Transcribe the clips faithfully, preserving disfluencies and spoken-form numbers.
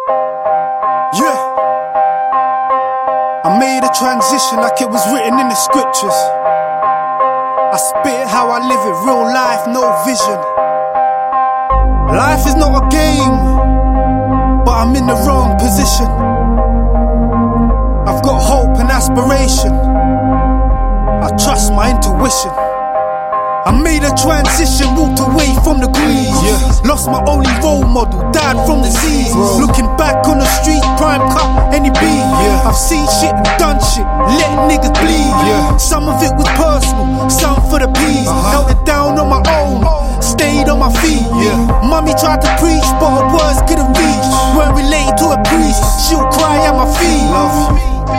Yeah. I made a transition like it was written in the scriptures. I spit how I live it, real life, no vision. Life is not a game, but I'm in the wrong position. I've got hope and aspiration. I trust my intuition. I made a transition, walked away from the greed. Yeah. Lost my only role model, died from disease. Bro. Looking back on the street, prime cut, any beat. Yeah. I've seen shit and done shit, let niggas bleed. Yeah. Some of it was personal, some for the peace. Uh-huh. Held it down on my own, stayed on my feet. Yeah. Mommy tried to preach, but her words couldn't reach. Weren't related to a priest, she'll cry at my feet. Love.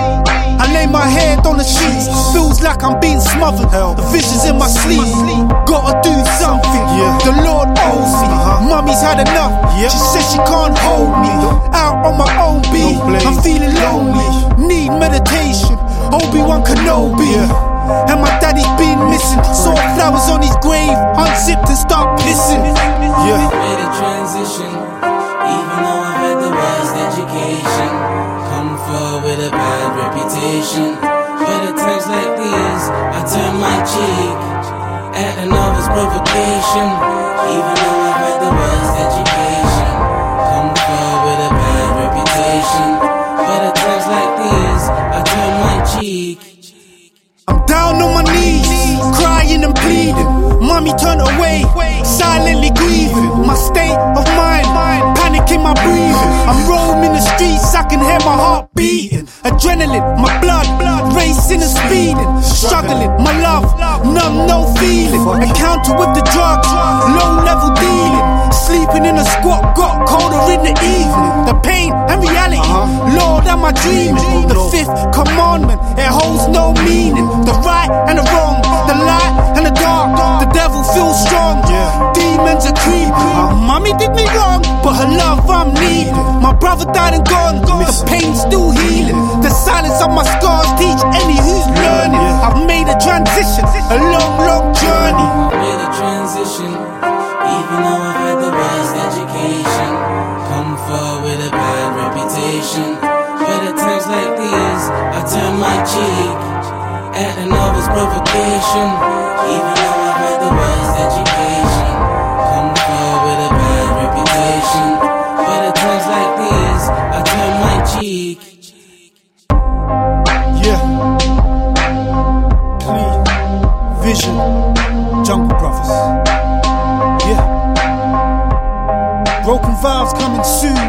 I lay my head on the sheets, feels like I'm being smothered. The vision's in my sleep, gotta do something. Yeah. The Lord owes me. Uh-huh. Mummy's had enough. Yep. She says she can't hold me. Out on my own beat, no I'm feeling lonely. Need meditation, Obi-Wan Kenobi. Yeah. And my daddy's been missing. Saw flowers on his grave, unzipped and start pissing. Yeah. Made a transition, even though I've had the worst education. Come forward with a bad reputation. But at times like these, I turn my cheek at another's provocation. Even though I've had the worst education. Come forward with a bad reputation. But at times like these, I turn my cheek. I'm down on my knees, crying and pleading. Mommy turned away, silently grieving. My state of mind, panic in my breathing. I'm roaming the streets, I can hear my heart beating. Adrenaline, my blood, racing and speeding. Struggling, my love, numb, no feeling. Encounter with the drugs, low level dealing. Sleeping in a squat, got colder in the evening. The pain and reality, Lord, am I dreaming? The fifth commandment, it holds no meaning. The right and the wrong, the light and the dark. The devil feels strong, yeah. Demons are creeping. uh, Mommy did me wrong, but her love I'm needing. My brother died and gone, the pain's still healing. The silence of my scars teach any who's learning. I've made a transition, a long, long journey. Made a transition, even though I've had the worst education. Come forward with a bad reputation. But at times like these, I turn my cheek at another's provocation. Even though I've had the worst education. Come forward with a bad reputation. But at times like these, I turn my cheek. Yeah. Clean vision, Jungle Brothers. Yeah. Broken Vibes coming soon.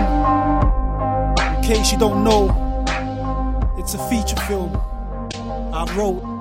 In case you don't know, it's a feature film I wrote